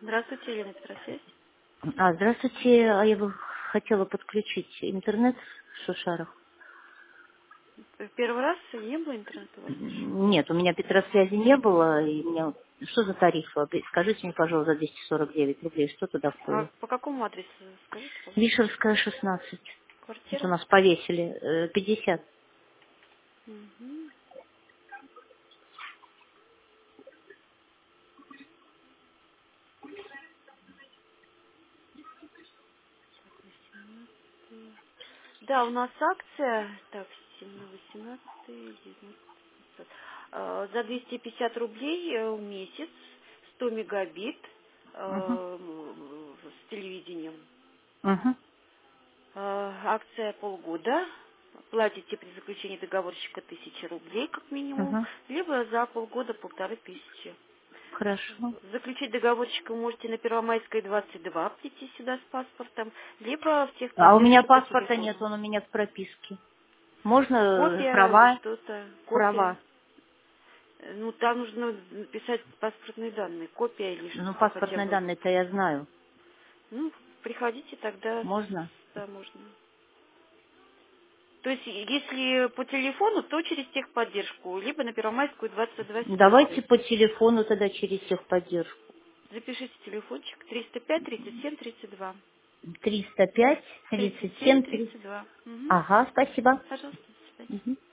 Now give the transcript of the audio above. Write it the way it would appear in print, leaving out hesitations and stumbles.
Здравствуйте, Елена Петросвязь. Здравствуйте. А я бы хотела подключить интернет в Шушарах. В первый раз не было интернета у вас еще? Нет, у меня Петросвязи не было. И у меня... Что за тариф? Скажите мне, пожалуйста, за 249 рублей, что туда А входит? по какому адресу, скажите, пожалуйста? Вишерская, 16. Это у Квартира? нас повесили. 50. Угу. Так, 18. Да, у нас акция. Так, 18, 19. За 250 рублей в месяц, 100 мегабит Угу. с телевидением. Угу. Акция полгода. Платите при заключении договорщика 1000 рублей как минимум, Угу. либо за полгода 1500. Хорошо. Заключить договорщика вы можете на Первомайской 22, прийти сюда с паспортом, либо в А у меня техподдержку по паспорта нет, телефону. он у меня в прописке. Можно Копия или права? что-то, копия. Права. Ну, там нужно написать паспортные данные, копия или Ну, что-то хотя паспортные бы. данные-то я знаю. Ну, приходите тогда, Можно? да, можно. То есть, если по телефону, то через техподдержку, либо на Первомайскую 22 сюда Давайте по пройти. телефону тогда через техподдержку. Запишите телефончик 305 37 32. 305 37 37 30. 32. Угу. Ага, спасибо. Пожалуйста, до свидания. Мгм.